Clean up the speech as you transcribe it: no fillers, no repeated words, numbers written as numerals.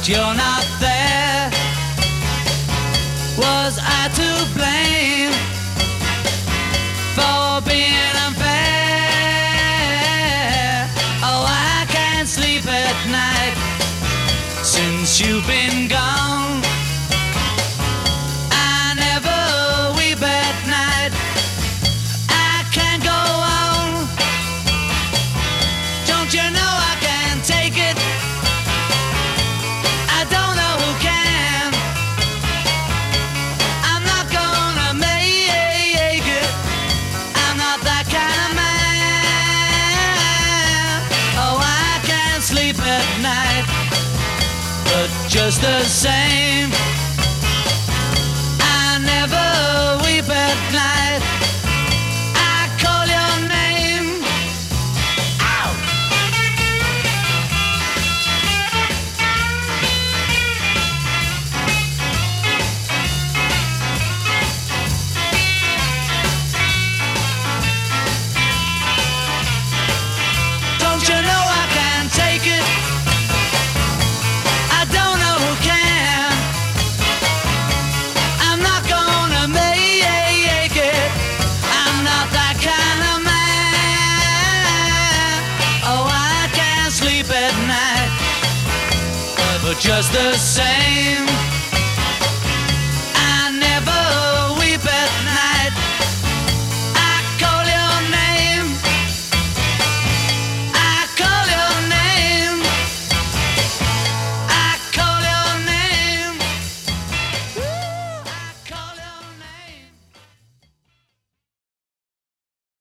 you're not there. Was I to blame for being unfair? Oh, I can't sleep at night since you've been gone. I never weep at night. I can't go on. Don't you know I can't take it? I don't know who can. I'm not gonna make it. I'm not that kind of man. Oh, I can't sleep at night. But just the same, I never weep at night. I call your name. Ow! Don't you know I can't take it? I don't know who can. I'm not gonna make it. I'm not that kind of man. Oh, I can't sleep at night. But just the same,